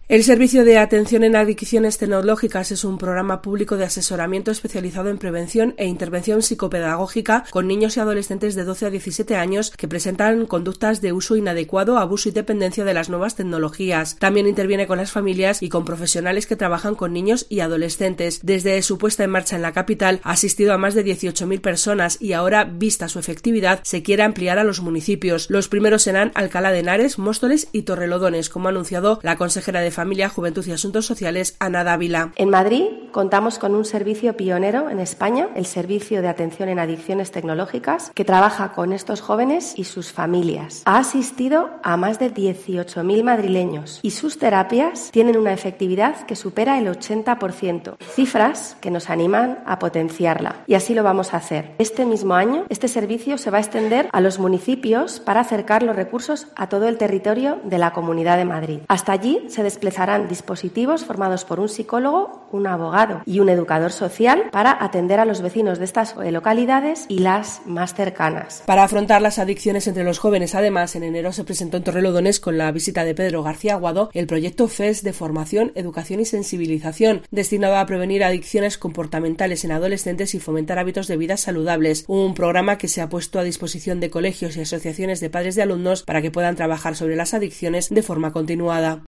El Servicio de Atención en Adicciones Tecnológicas es un programa público de asesoramiento especializado en prevención e intervención psicopedagógica con niños y adolescentes de 12 a 17 años que presentan conductas de uso inadecuado, abuso y dependencia de las nuevas tecnologías. También interviene con las familias y con profesionales que trabajan con niños y adolescentes. Desde su puesta en marcha en la capital ha asistido a más de 18.000 personas y ahora, vista su efectividad, se quiere ampliar a los municipios. Los primeros serán Alcalá de Henares, Móstoles y Torrelodones, como ha anunciado la consejera de Familia, Juventud y Asuntos Sociales, Ana Dávila. En Madrid contamos con un servicio pionero en España, el Servicio de Atención en Adicciones Tecnológicas, que trabaja con estos jóvenes y sus familias. Ha asistido a más de 18.000 madrileños y sus terapias tienen una efectividad que supera el 80%, cifras que nos animan a potenciarla. Y así lo vamos a hacer. Este mismo año, este servicio se va a extender a los municipios para acercar los recursos a todo el territorio de la Comunidad de Madrid. Hasta allí se desplazarán dispositivos formados por un psicólogo, un abogado y un educador social para atender a los vecinos de estas localidades y las más cercanas. Para afrontar las adicciones entre los jóvenes, además, en enero se presentó en Torrelodones, con la visita de Pedro García Aguado, el proyecto FES de formación, educación y sensibilización, destinado a prevenir adicciones comportamentales en adolescentes y fomentar hábitos de vida saludables. Un programa que se ha puesto a disposición de colegios y asociaciones de padres de alumnos para que puedan trabajar sobre las adicciones de forma continuada.